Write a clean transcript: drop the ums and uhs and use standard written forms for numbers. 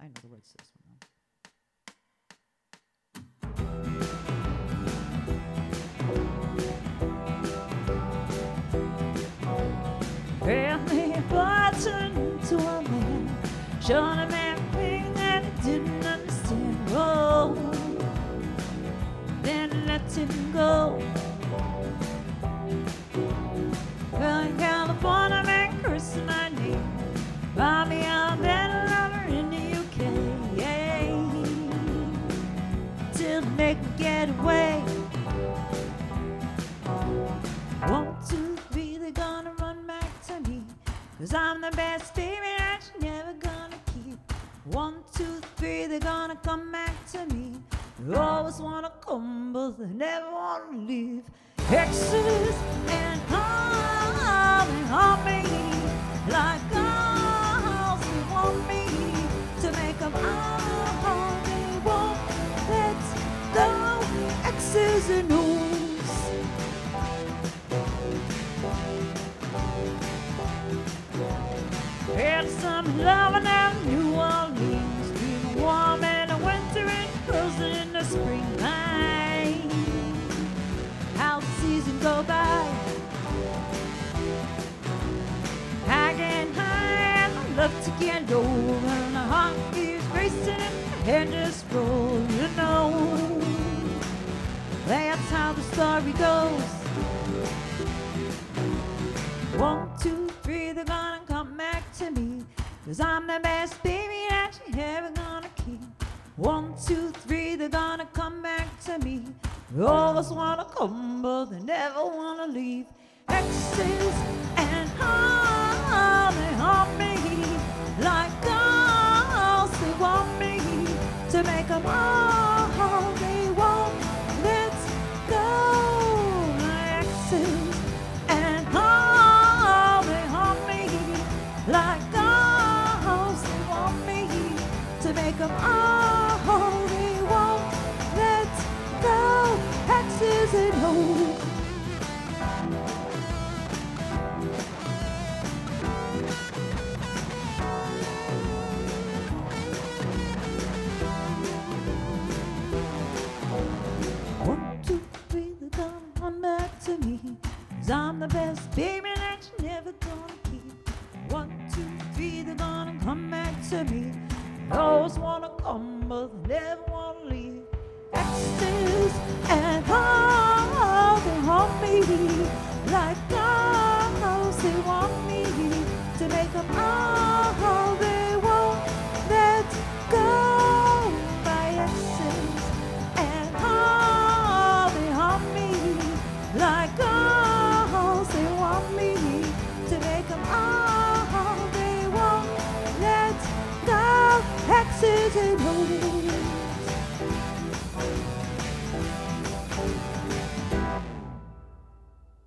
I know the words to this one though. Family boy turned into a man, showing him everything that he didn't understand. Oh, then let him go. Girl in California, man, cursing my name. Buy me a better lover in the UK. Yeah. Till they can get away. 1, 2, 3, they're gonna run back to me. 'Cause I'm the best baby that you're never gonna keep. 1, 2, 3, they're gonna come back to me. They always wanna come, but they never wanna leave. Exes and all they haunt me like girls they want me to make them all they won't let go. Exes and O's. Had some loving out in New Orleans, being warm in the winter and frozen in the springtime. How the season go by, I get high and I love to get low, and the heart keeps racing and the head just rolls, you know. That's how the story goes. 1, 2, 3, they're gonna come back to me. 'Cause I'm the best baby that you're ever gonna keep. 1, 2, 3, they're gonna come back to me. They always wanna come, but they never wanna leave. Exes and all they haunt me like girls they want me to make them all they won't let go. Exes and all they haunt me like girls they want me to make them all they won't let go. Exes and hoes. I'm the best baby that you're never gonna keep. 1, 2, 3, they're gonna come back to me. They always wanna come, but they never wanna leave. Exes and all they haunt me like God.